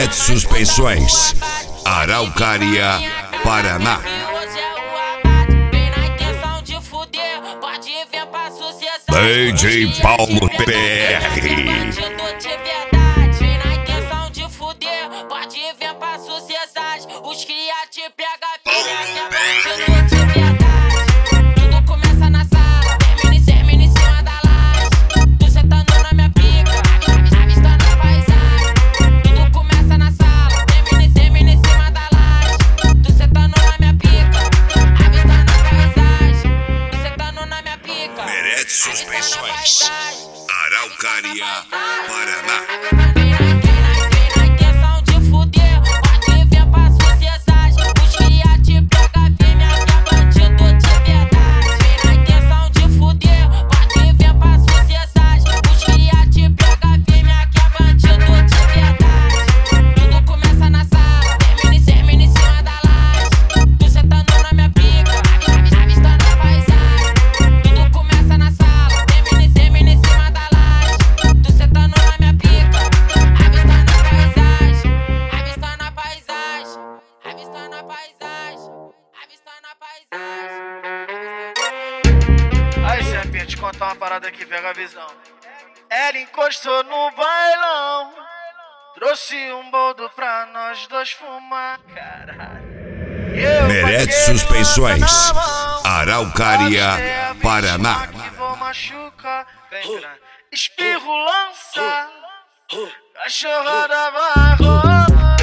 Merete Suspensões, Araucária, Paraná. DJ Paulo PR. Vem na intenção de fuder, pode vir pra sociedade. Os cria te pega, filha, que é bandido de verdade. Tudo começa na sala, termina em cima da laje. Tu sentando na minha pica, avistando a paisagem. Tudo começa na sala, termina em cima da laje. Tu sentando na minha pica, avistando a paisagem. Tu sentando na minha pica. Merete Suspensões, Araucária, Paraná. Aí, Serpinha, te contar uma parada que pega a visão. Ela encostou no bailão, trouxe um boldo pra nós dois fumar. Caralho. Merete Suspensões, Araucária, Paraná. Que vou machucar. Vem, espirro lança, cachorrada vai rolar.